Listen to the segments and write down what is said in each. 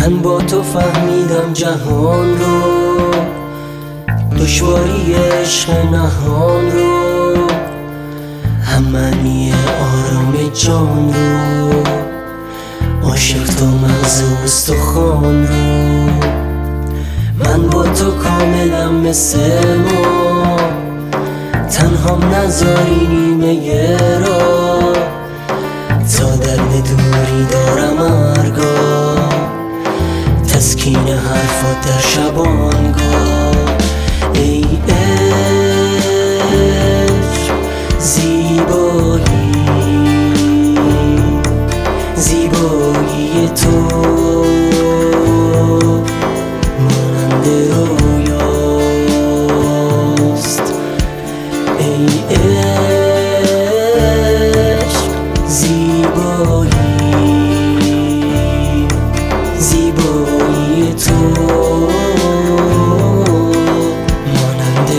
من با تو فهمیدم جهان رو، دشواری عشق نهان رو، هم معنی آرام جان رو، عاشق تا مغز استخوان رو. من با تو کاملم مثل ما، تنهام نذاری نیمه را، تا درد دوری دارم ارگاه، تسکین حرفات در شبانگاه. ای عشق زیبایی، زیبایی تو مانند رویاست. ای عشق زیبایی، زیبایی تو مانند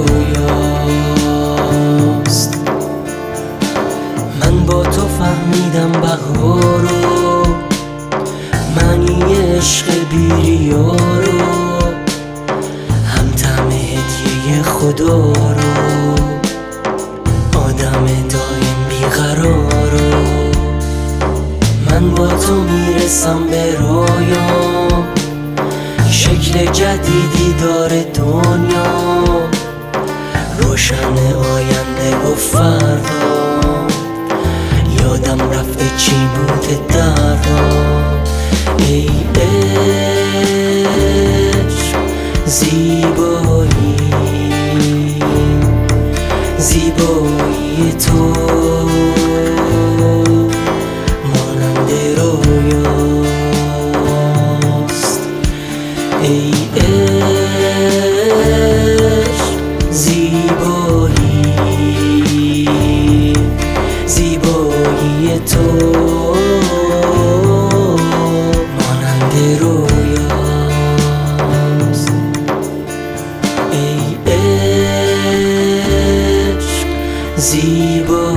رویاست. من با تو فهمیدم بهار رو، معنی عشق بی‌ریا رو، هم طعم هدیه خدا رو، آدم دایم بیقرار رو. من با تو میرسم به رویام، شکل جدیدی داره دنیا، روشن آینده و فردا، یادم رفته چی بوده دردم. ای عشق زیبایی، زیبایی تو مانند رویاست. ای عشق زیبایی، زیبایی تو مانند رویاست. ای عشق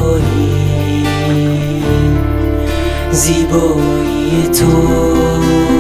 زیبایی، زیبایی تو